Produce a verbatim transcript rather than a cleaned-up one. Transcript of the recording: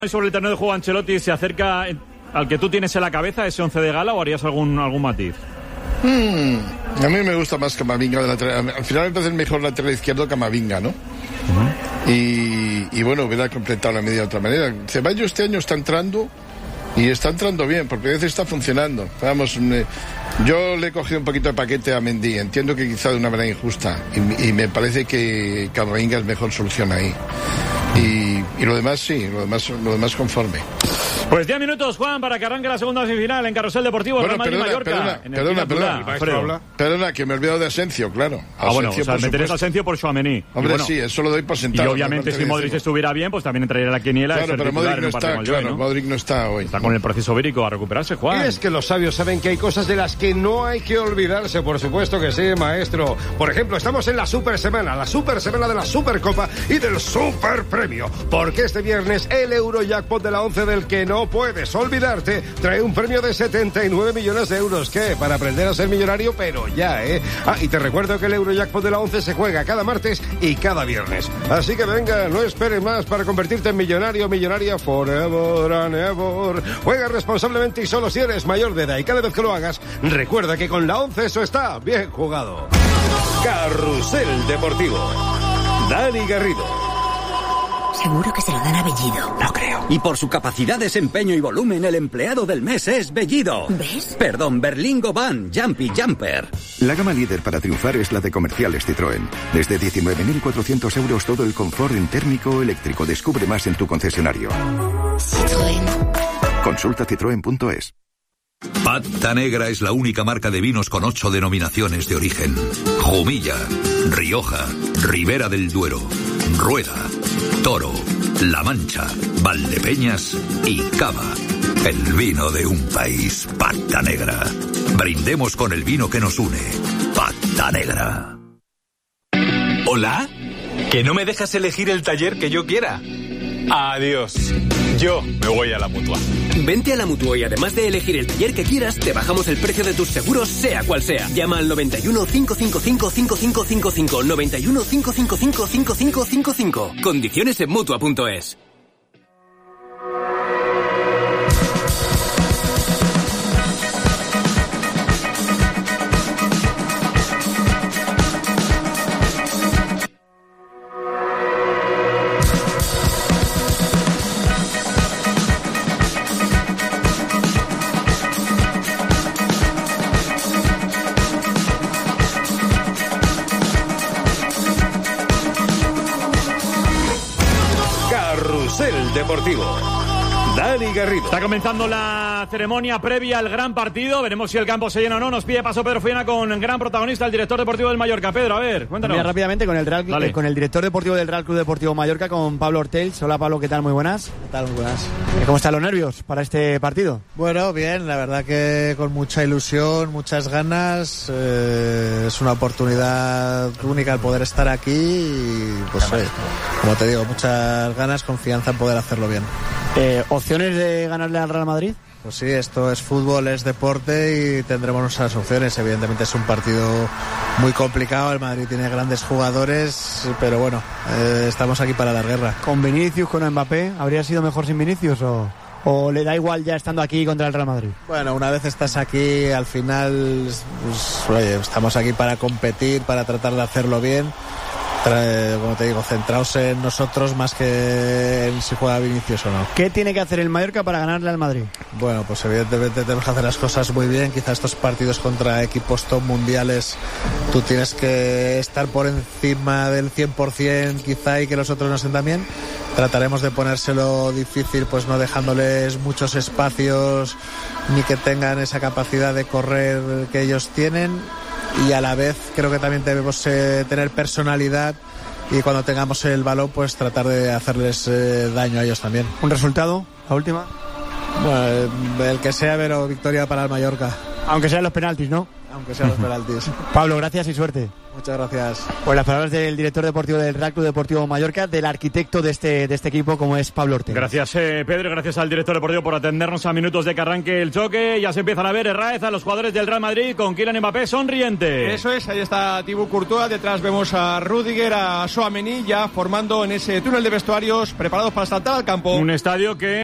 Sobre el terreno de juego, Ancelotti se acerca al que tú tienes en la cabeza, ese once de gala, o harías algún algún matiz? Mm, a mí me gusta más Camavinga de lateral. Al final me parece el mejor lateral izquierdo Camavinga, ¿no? Uh-huh. Y, y bueno, hubiera completado la media de otra manera. Ceballos este año está entrando y está entrando bien, porque a veces está funcionando. Vamos, me, yo le he cogido un poquito de paquete a Mendy. Entiendo que quizá de una manera injusta y, y me parece que Camavinga es mejor solución ahí. Y, y lo demás sí, lo demás, lo demás conforme. Pues diez minutos, Juan, para que arranque la segunda semifinal en Carrusel Deportivo, bueno, Real Madrid perdona, Mallorca. Perdona, en perdona, perdona, perdona, perdona, que me he olvidado de Asensio, claro. Ah, Asensio, bueno, o sea, meterés a Asensio por Tchouaméni. Hombre, bueno, sí, eso lo doy por sentado. Y obviamente, si Modric estuviera bien, pues también entraría la quiniela. Claro, pero Modric no está, claro, Joy, ¿no? Modric no está hoy. Está con el proceso vírico a recuperarse, Juan. Y es que los sabios saben que hay cosas de las que no hay que olvidarse, por supuesto que sí, maestro. Por ejemplo, estamos en la Super Semana, la Super Semana de la Supercopa y del Super Premio. Porque este viernes el Eurojackpot de la once, del que no puedes olvidarte, trae un premio de setenta y nueve millones de euros. ¿Qué? Para aprender a ser millonario, pero ya, ¿eh? Ah, y te recuerdo que el Eurojackpot de la once se juega cada martes y cada viernes. Así que venga, no esperes más para convertirte en millonario, millonaria forever and ever. Juega responsablemente y solo si eres mayor de edad. Y cada vez que lo hagas, recuerda que con la once eso está bien jugado. Carrusel Deportivo. Dani Garrido. Seguro que se lo dan a Bellido. No creo. Y por su capacidad, desempeño y volumen, el empleado del mes es Bellido. ¿Ves? Perdón, Berlingo Van, Jumpy Jumper. La gama líder para triunfar es la de Comerciales Citroën. Desde diecinueve mil cuatrocientos euros todo el confort en térmico o eléctrico. Descubre más en tu concesionario. Citroën. Consulta citroen punto es. Pata Negra es la única marca de vinos con ocho denominaciones de origen. Jumilla, Rioja, Ribera del Duero, Rueda, Toro, La Mancha, Valdepeñas y Cava. El vino de un país. Pata Negra. Brindemos con el vino que nos une. Pata Negra. ¿Hola? ¿Que no me dejas elegir el taller que yo quiera? Adiós. Yo me voy a la Mutua. Vente a la Mutua y además de elegir el taller que quieras, te bajamos el precio de tus seguros, sea cual sea. Llama al noventa y uno, cinco cinco cinco, cinco cinco cinco cinco, noventa y uno, cinco cinco cinco, cinco cinco cinco cinco. Condiciones en Mutua punto es. Deportivo. Dani Garrido. Está comenzando la ceremonia previa al gran partido. Veremos si el campo se llena o no. Nos pide paso Pedro Fiena con gran protagonista, el director deportivo del Mallorca. Pedro, a ver, cuéntanos. Mira, rápidamente con el, Real, eh, con el director deportivo del Real Club Deportivo Mallorca, con Pablo Ortells. Hola, Pablo, ¿qué tal? Muy buenas. ¿Qué tal? Muy buenas. ¿Cómo están los nervios para este partido? Bueno, bien, la verdad que con mucha ilusión, muchas ganas. Eh, es una oportunidad única el poder estar aquí y, pues, eh, como te digo, muchas ganas, confianza en poder hacerlo bien. Eh, ¿Opciones de ganarle al Real Madrid? Pues sí, esto es fútbol, es deporte y tendremos nuestras opciones. Evidentemente es un partido muy complicado, el Madrid tiene grandes jugadores, pero bueno, eh, estamos aquí para dar guerra. ¿Con Vinicius, con Mbappé? ¿Habría sido mejor sin Vinicius o, o le da igual ya estando aquí contra el Real Madrid? Bueno, una vez estás aquí, al final, pues, oye, estamos aquí para competir, para tratar de hacerlo bien. Como te digo, centraos en nosotros más que en si juega Vinicius o no. ¿Qué tiene que hacer el Mallorca para ganarle al Madrid? Bueno, pues evidentemente tenemos que hacer las cosas muy bien. Quizás estos partidos contra equipos top mundiales tú tienes que estar por encima del cien por ciento quizá, y que los otros no estén también. Trataremos de ponérselo difícil, pues no dejándoles muchos espacios ni que tengan esa capacidad de correr que ellos tienen. Y a la vez creo que también debemos eh, tener personalidad y cuando tengamos el balón pues tratar de hacerles eh, daño a ellos también. ¿Un resultado? ¿La última? Bueno, el que sea, pero victoria para el Mallorca. Aunque sean los penaltis, ¿no? Aunque sean los penaltis. Pablo, gracias y suerte. Muchas gracias. Pues las palabras del director deportivo del Real Club Deportivo Mallorca, del arquitecto de este, de este equipo, como es Pablo Ortega. Gracias, eh, Pedro, gracias al director deportivo por atendernos a minutos de que arranque el choque. Ya se empiezan a ver Herráez a los jugadores del Real Madrid con Kylian Mbappé sonriente. Eso es, ahí está Thibaut Courtois, detrás vemos a Rüdiger, a Tchouaméni ya formando en ese túnel de vestuarios preparados para saltar al campo. Un estadio que